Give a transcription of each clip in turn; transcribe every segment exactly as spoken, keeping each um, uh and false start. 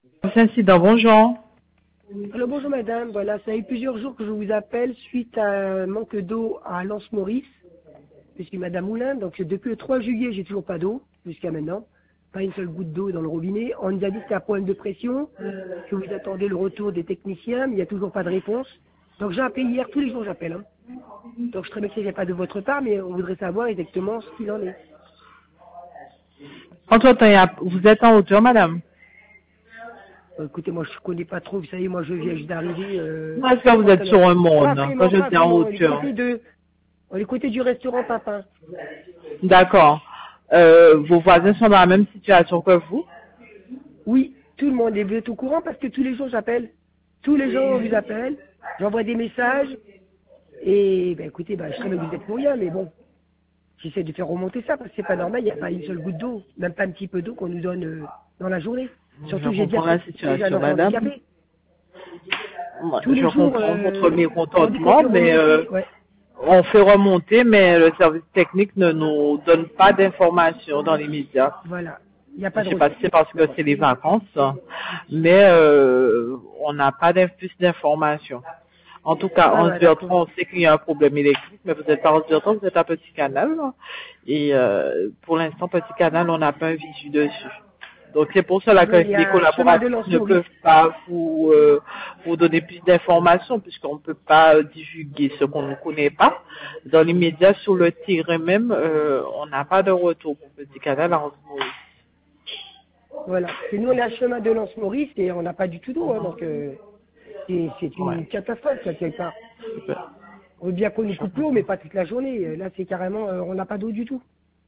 Incident, bonjour. Alors bonjour madame, voilà, ça fait plusieurs jours que je vous appelle suite à un manque d'eau à Lens-Maurice. Je suis madame Moulin, donc depuis le trois juillet, j'ai toujours pas d'eau, jusqu'à maintenant. Pas une seule goutte d'eau dans le robinet. On nous a dit que c'était un problème de pression, que vous attendez le retour des techniciens, mais il n'y a toujours pas de réponse. Donc j'ai appelé hier, tous les jours j'appelle. Hein. Donc je sais bien que c'est pas de votre part, mais on voudrait savoir exactement ce qu'il en est. Entre-temps, il y a- vous êtes en hauteur, madame? Euh, écoutez, moi je connais pas trop, vous savez, moi je viens juste d'arriver. Euh, Est-ce que vous êtes sur un monde, pas hein, quand vraiment, je pas dis en vraiment. On est hauteur? côté de, on est côté du restaurant Papin. D'accord. Euh, vos voisins sont dans la même situation que vous? Oui, tout le monde est au courant parce que tous les jours j'appelle. Tous les jours on vous appelle, j'envoie des messages et ben écoutez, ben, je sais que vous êtes pour rien, mais bon, j'essaie de faire remonter ça parce que c'est pas normal, il n'y a pas une seule goutte d'eau, même pas un petit peu d'eau qu'on nous donne euh, dans la journée. Surtout Je que j'ai déjà, comprends la j'ai déjà un situation, enfant madame. handicapé. Moi, Tous je les jours, comprends votre euh, on dit qu'on mécontentement, fait mais euh, remonter, ouais. on fait remonter, mais le service technique ne nous donne pas d'informations dans les médias. Voilà, il n'y a Je pas ne de sais pas si retour. c'est parce que D'accord. c'est les vacances, mais euh, on n'a pas d'in- plus d'informations. En tout cas, Ah en ouais, d'accord. Bertrand, on sait qu'il y a un problème électrique, mais vous n'êtes pas en Bertrand, vous êtes à Petit Canal. Et euh, pour l'instant, Petit Canal, on n'a pas un visu dessus. Donc c'est pour cela que Nous, il y les a un chemin de collaboratifs ne Lens-Maurice. peuvent pas vous, euh, vous donner plus d'informations, puisqu'on ne peut pas euh, divulguer ce qu'on ne connaît pas. Dans les médias, sur le terrain même, euh, on n'a pas de retour pour Petit Canal en Maurice. Voilà. Et nous, on est à chemin de Lens-Maurice et on n'a pas du tout d'eau, hein, donc euh, c'est c'est Ouais. une catastrophe, ça, quelque part. Super. On veut bien qu'on nous Je coupe l'eau, mais comprends. pas toute la journée. Euh, Là, c'est carrément, euh, on n'a pas d'eau du tout.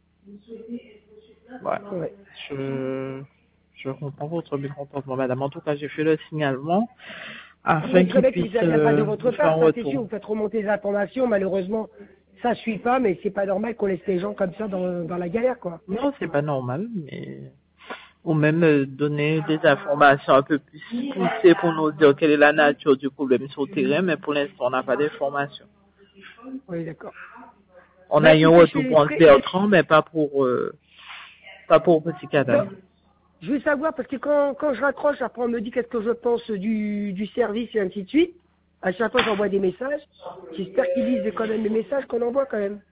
Ouais. Ouais. Je, je comprends votre mécontentement, madame. En tout cas, j'ai fait le signalement Vous afin montrez qu'ils bien que puissent ça vient pas de euh, votre vous faire part, un ça c'est retour. sûr. Vous faites remonter les informations, malheureusement, ça suit pas, mais c'est pas normal qu'on laisse les gens comme ça dans, dans la galère, quoi. Non, c'est pas normal, mais ou même euh, donner des informations un peu plus poussées pour nous dire quelle est la nature du problème sur le terrain, mais pour l'instant, on n'a pas d'informations. Oui, d'accord. On Bah a eu un écoutez, retour je pour fais, Bertrand, mais pas pour euh, pas pour Petit non, Canal. je veux savoir, parce que quand, quand je raccroche, après on me dit qu'est-ce que je pense du, du service et ainsi de suite. À chaque fois, j'envoie des messages. J'espère qu'ils lisent quand même les messages qu'on envoie quand même.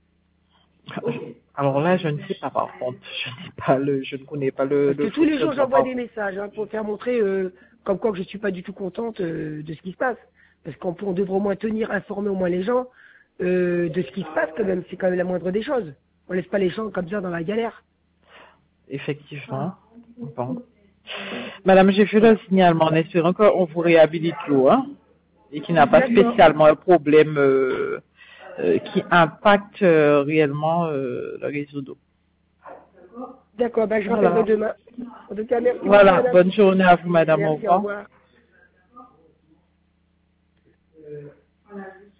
Alors là, je ne sais pas par contre, je n'ai pas le, je ne connais pas le, Parce le que tous les jours, fonctionnement j'envoie par des contre. messages hein, pour faire montrer euh, comme quoi que je suis pas du tout contente euh, de ce qui se passe. Parce qu'on on devrait au moins tenir, informer au moins les gens euh, de ce qui se passe quand même. C'est quand même la moindre des choses. On laisse pas les gens comme ça dans la galère. Effectivement. Bon. Madame, j'ai fait le Voilà. signalement en espérant qu'on vous réhabilite l'eau, hein, et qu'il n'a pas D'accord. spécialement un problème euh, euh, qui impacte euh, réellement euh, le réseau d'eau. D'accord, ben, je rappellerai Voilà. demain. En tout cas, merci beaucoup, Voilà. madame. Bonne journée à vous, madame. Au Merci, au revoir. revoir.